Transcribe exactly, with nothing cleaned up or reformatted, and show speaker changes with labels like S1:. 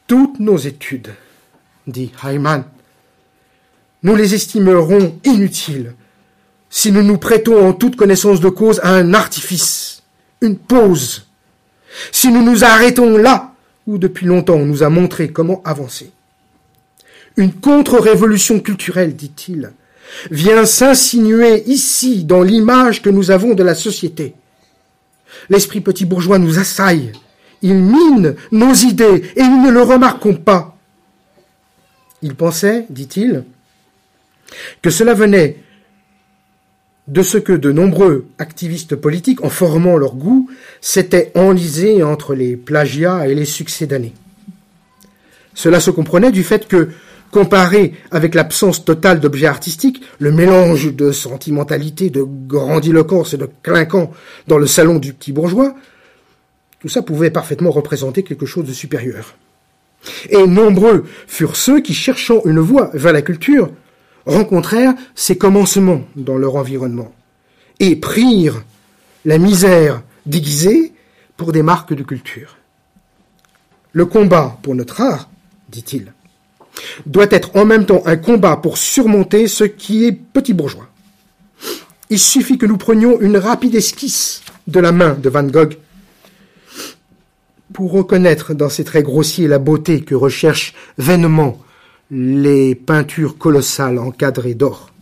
S1: Toutes nos études, dit Hyman, nous les estimerons inutiles si nous nous prêtons en toute connaissance de cause à un artifice, une pause, si nous nous arrêtons là où depuis longtemps on nous a montré comment avancer. Une contre-révolution culturelle, dit-il, vient s'insinuer ici dans l'image que nous avons de la société. L'esprit petit bourgeois nous assaille, il mine nos idées et nous ne le remarquons pas. Il pensait, dit-il, que cela venait de ce que de nombreux activistes politiques, en formant leur goût, s'étaient enlisés entre les plagiats et les succédanés. Cela se comprenait du fait que, comparé avec l'absence totale d'objets artistiques, le mélange de sentimentalité, de grandiloquence et de clinquant dans le salon du petit bourgeois, tout ça pouvait parfaitement représenter quelque chose de supérieur. Et nombreux furent ceux qui, cherchant une voie vers la culture, rencontrèrent ces commencements dans leur environnement et prirent la misère déguisée pour des marques de culture. Le combat pour notre art, dit-il, doit être en même temps un combat pour surmonter ce qui est petit bourgeois. Il suffit que nous prenions une rapide esquisse de la main de Van Gogh pour reconnaître dans ses traits grossiers la beauté que recherchent vainement les peintures colossales encadrées d'or.